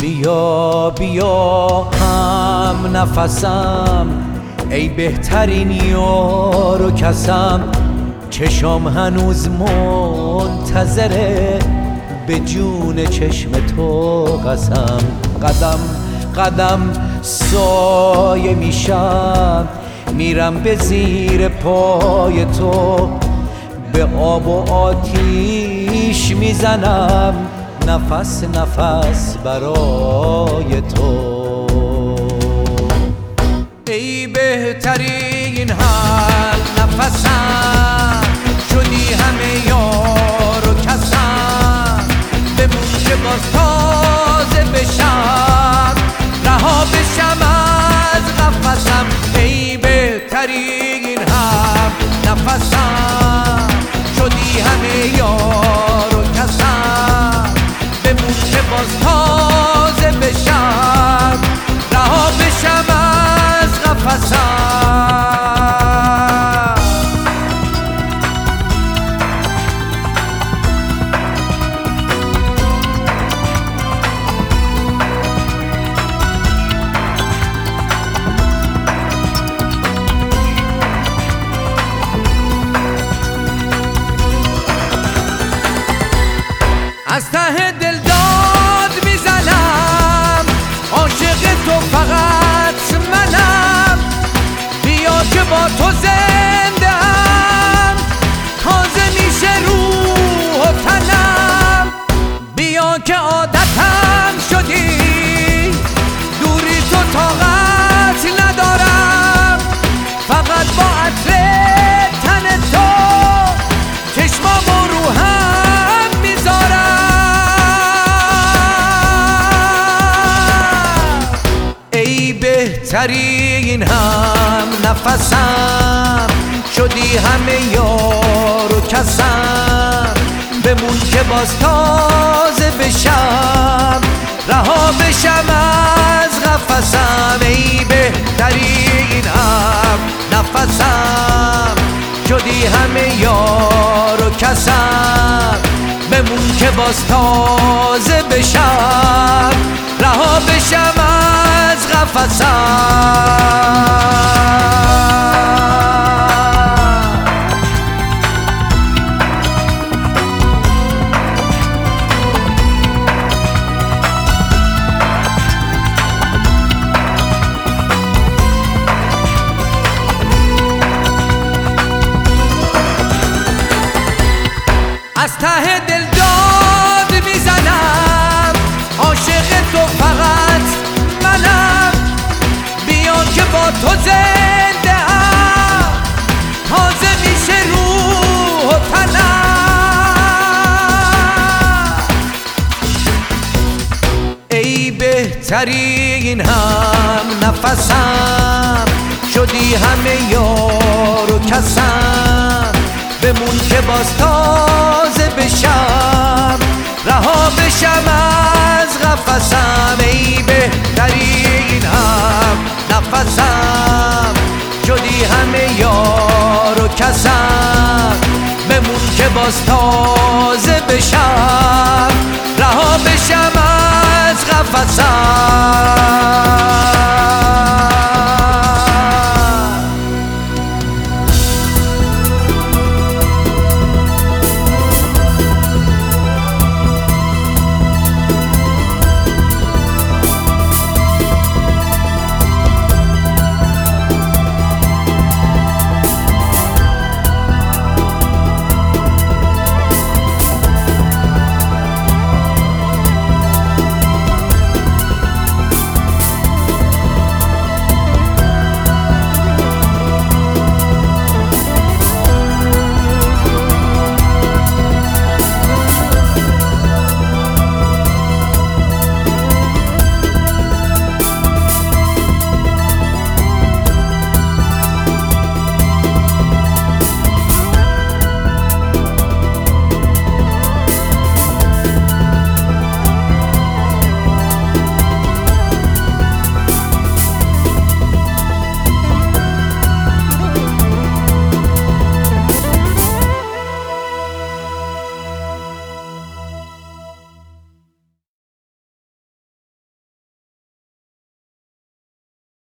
بیا بیا هم نفسم، ای بهترین یار و کسم. چشم هنوز منتظره، به جون چشم تو قسم. قدم قدم سایه میشم، میرم به زیر پای تو. به آب و آتیش میزنم، نفس نفس برای تو. ای بهترین هم نفسم، شدی همه یار و کسم. بمون که باز تازه بشم، رها بشم از قفسم. ای بهترین هم نفسم، شدی همه یار و کسم. بمون که باز تازه بشم، رها بشم از قفسم. از ته دل داد میزنم، عاشق تو فقط منم. بیا که با تو زنده ام، تازه میشه روح و تنم. بیا که عادتم شدی، دوری تو طاقت ندارم. فقط با عطر تن تو، چشمام و روحم میذارم. ای بهترین هم نفسم، شدی همه یار و کسم. بمون که باز تازه بشم، رها بشم از قفسم. ای بهترین هم نفسم، شدی همه یار و کسم. بمون که باز تازه بشم، رها بشم از قفسم. از ته دل داد میزنم، عاشق تو فقط منم. بیا که با تو زنده ام، تازه میشه روح و تنم. ای بهترین هم نفسم، شدی همه یار و کسم. بمون که باز تازه بشم، رها بشم از قفسم. ای بهترین هم نفسم، شدی همه یار و کسم. بمون که باز تازه بشم، رها بشم از قفسم.